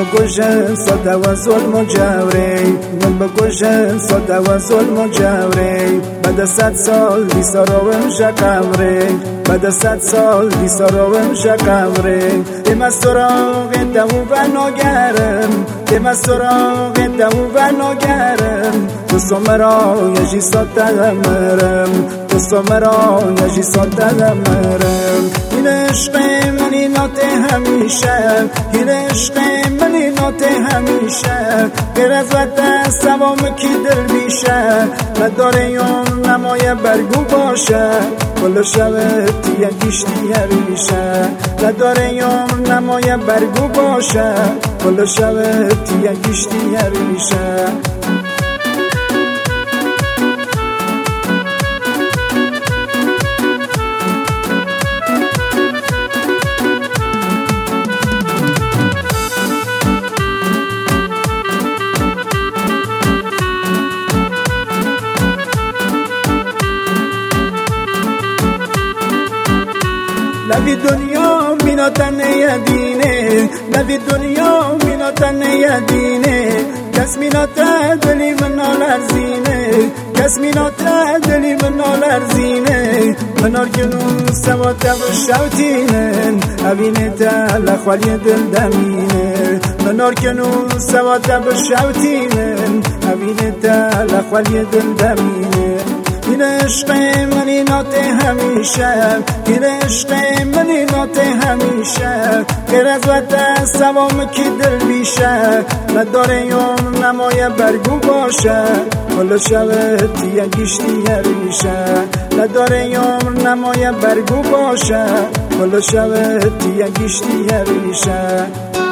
بکشن ساده و ظلم و جوری، من بکشن ساده و ظلم و جوری. بعد 100 سال دیسا رو میشه قبری، بعد 100 سال دیسا رو میشه قبری. دم از سراغ دمو و ناگرم، دم از سراغ دمو و ناگرم. تو سمرا یجی ساده مرم، تو سمرا یجی ساده مرم. این عشق منی ناته همیشه، این عشق منی ناته همیشه. غیر از وقت سوام کی دل بیشه، نداره یون نمای برگو باشه. کل شب تیه گشتی ریشه، نداره یون نمای برگو باشه. کل شب تیه گشتی ریشه. لبی دنیا میناتن یدینه، لبی دنیا میناتن یدینه. کس میناته دلی من لرزینه، کس میناته دلی من لرزینه. منار کنون سوات بشوتینن، اوینه تا لخوالی دل دمینه. منار کنون سوات بشوتینن، اوینه تا لخوالی دل دمینه. این عشق منی ناته همیشه، این عشق منی ناته همیشه. غیر از وقت سوام کی دل بیشه، نداره یون نمای برگو باشه. کل شب تیه گشتی ریشه، نداره یون نمای برگو باشه. کل شب تیه گشتی ریشه.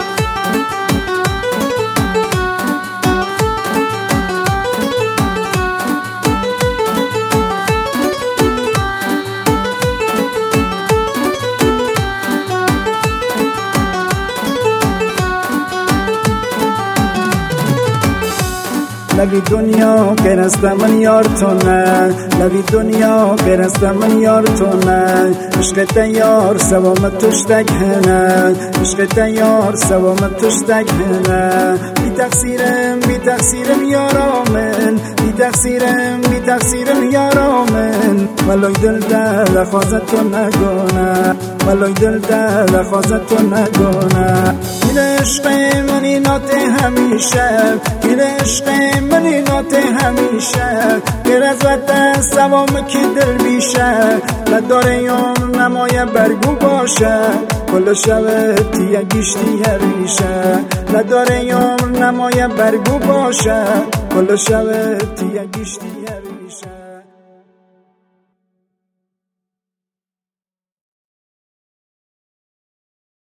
لبی دنیا غیر از من یار تو نه، لبی دنیا غیر از من یار تو نه. عشق تیار سوام توش تگهنه، عشق تیار سوام توش تگهنه. بی تقصیرم یارامن، بی تقصیرم یارامن. ولای دل در خوازت تو نگونه، ولای دل در خوازت تو نگونه. این عشق منی ناته همیشه، این عشق منی ناته همیشه. غیر از وقت سوام کی دل بیشه، نداره یون نمای برگو باشه. کل شب تیه گشتی ریشه، نداره یون نمای برگو باشه. کل شب تیه گشتی ریشه.